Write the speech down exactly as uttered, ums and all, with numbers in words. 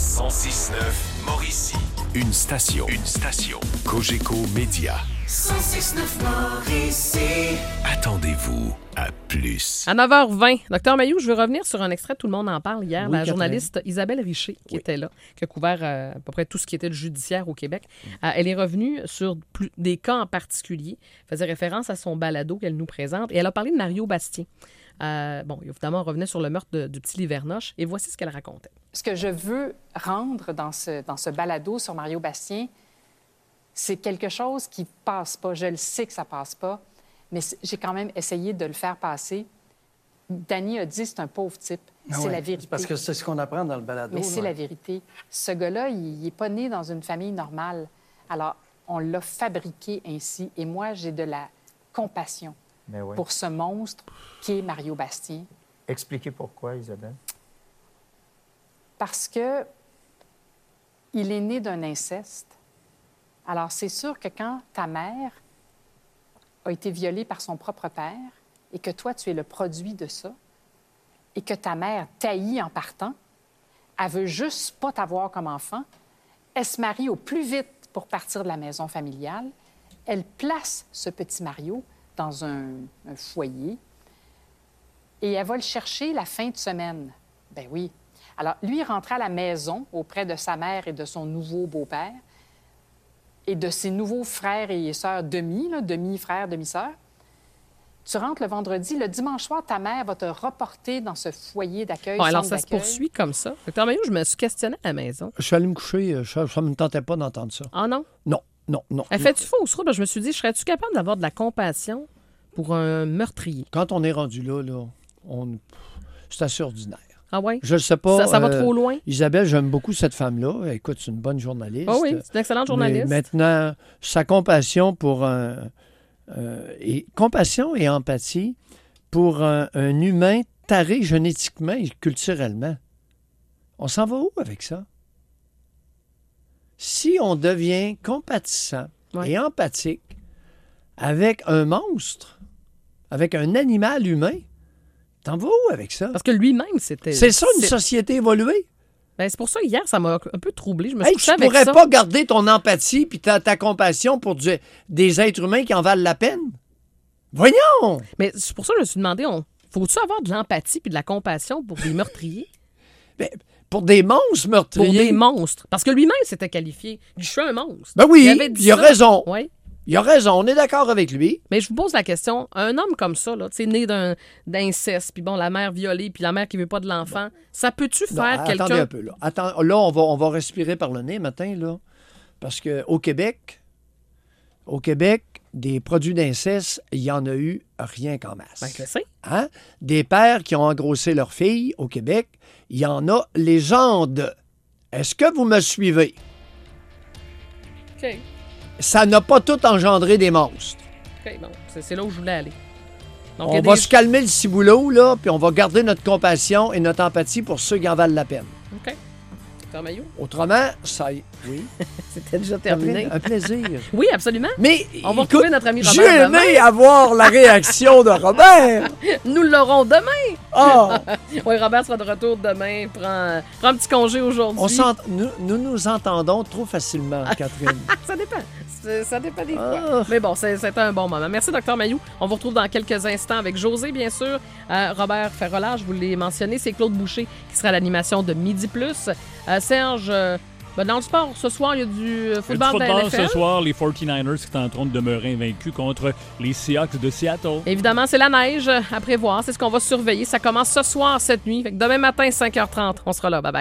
cent six neuf Mauricie. Une station. Une station. Cogeco Média. cent six neuf Mauricie. Attendez-vous à plus. À neuf heures vingt, Docteur Mailloux, je veux revenir sur un extrait, tout le monde en parle hier, Oui, la Catherine. journaliste Isabelle Richer, qui Oui. était là, qui a couvert euh, à peu près tout ce qui était le judiciaire au Québec. Euh, elle est revenue sur plus, des cas en particulier, faisait référence à son balado qu'elle nous présente, et elle a parlé de Mario Bastien. Euh, bon, évidemment, on revenait sur le meurtre de- du petit Livernoche, et voici ce qu'elle racontait. Ce que je veux rendre dans ce, dans ce balado sur Mario Bastien, c'est quelque chose qui passe pas. Je le sais que ça passe pas, mais c'est- j'ai quand même essayé de le faire passer. Danny a dit c'est un pauvre type. Ah c'est ouais, la vérité. Parce que c'est ce qu'on apprend dans le balado. Mais c'est ouais. la vérité. Ce gars-là, il n'est pas né dans une famille normale. Alors, on l'a fabriqué ainsi. Et moi, j'ai de la compassion Mais oui. pour ce monstre qui est Mario Bastien. Expliquez pourquoi, Isabelle. Parce que il est né d'un inceste. Alors, c'est sûr que quand ta mère a été violée par son propre père et que toi, tu es le produit de ça, et que ta mère t'haït en partant, elle veut juste pas t'avoir comme enfant, elle se marie au plus vite pour partir de la maison familiale, elle place ce petit Mario dans un, un foyer et elle va le chercher la fin de semaine. Ben oui. Alors, lui, il rentrait à la maison auprès de sa mère et de son nouveau beau-père et de ses nouveaux frères et sœurs demi, là, demi-frères, demi-sœurs. Tu rentres le vendredi, le dimanche soir, ta mère va te reporter dans ce foyer d'accueil. Bon, alors, centre ça se d'accueil. poursuit comme ça. Docteur Mailloux, je me suis questionnée à la maison. Je suis allé me coucher, euh, ça ne me tentait pas d'entendre ça. Ah non? Non, non, non. Elle non. fait-tu fausse route? Je me suis dit, serais-tu capable d'avoir de la compassion pour un meurtrier? Quand on est rendu là, là on... c'est assez ordinaire. Ah ouais? Je ne sais pas. Ça, ça va euh, trop loin? Isabelle, j'aime beaucoup cette femme-là. Écoute, c'est une bonne journaliste. Ah oui, c'est une excellente journaliste. Mais maintenant, sa compassion pour un... euh, et, compassion et empathie pour un, un humain taré génétiquement et culturellement. On s'en va où avec ça? Si on devient compatissant Ouais. et empathique avec un monstre, avec un animal humain, t'en vas où avec ça? Parce que lui-même, c'était... C'est ça, une société évoluée? Ben, c'est pour ça, hier, ça m'a un peu troublé. Je me suis Hey, couchée tu avec pourrais ça. pas garder ton empathie puis ta, ta compassion pour du- des êtres humains qui en valent la peine? Voyons! Mais c'est pour ça que je me suis demandé, on... faut-tu avoir de l'empathie puis de la compassion pour des meurtriers? Ben, pour des monstres Pour meurtriers. des monstres. Parce que lui-même s'était qualifié. Je suis un monstre. Ben oui, Il avait dit il a ça. raison. Oui. Il a raison, on est d'accord avec lui. Mais je vous pose la question, un homme comme ça, là, tu sais, né d'un, d'inceste, puis bon, la mère violée, puis la mère qui veut pas de l'enfant, ça peut-tu Non, faire attendez quelqu'un... un peu, là. Attends, là, on va, on va respirer par le nez matin, là. Parce qu'au Québec, au Québec, des produits d'inceste, il y en a eu rien qu'en masse. Ben, je le sais. Hein? Des pères qui ont engrossé leurs filles au Québec, il y en a légende. Est-ce que vous me suivez? OK. Ça n'a pas tout engendré des monstres. OK, bon, c'est, c'est là où je voulais aller. Donc, il y a On va des- se calmer le ciboulot, là, puis on va garder notre compassion et notre empathie pour ceux qui en valent la peine. OK. Docteur Mailloux, Autrement, ça y oui. c'était déjà Un terminé. pla- un plaisir. Oui, absolument. Mais On va écoute, retrouver notre ami j'ai Robert aimé demain. avoir la réaction de Robert. Nous l'aurons demain. Ah, Oui, Robert sera de retour demain. Prend, prend un petit congé aujourd'hui. on s'ent- nous, nous nous entendons trop facilement, Catherine. Ça dépend. C'est- Ça dépend des Ah. fois. Mais bon, c'est- c'était un bon moment. Merci, Docteur Mailloux. On vous retrouve dans quelques instants avec José, bien sûr. Euh, Robert Ferrolard, je vous l'ai mentionné. C'est Claude Boucher qui sera à l'animation de Midi Plus. Euh, Serge, euh, ben, dans le sport, ce soir, il y a du euh, Il y a du football de la football N F L. ce soir, les forty-niners qui tenteront de demeurer invaincus contre les Seahawks de Seattle. Évidemment, c'est la neige à prévoir. C'est ce qu'on va surveiller. Ça commence ce soir, cette nuit. Fait que demain matin, cinq heures trente, on sera là. Bye bye.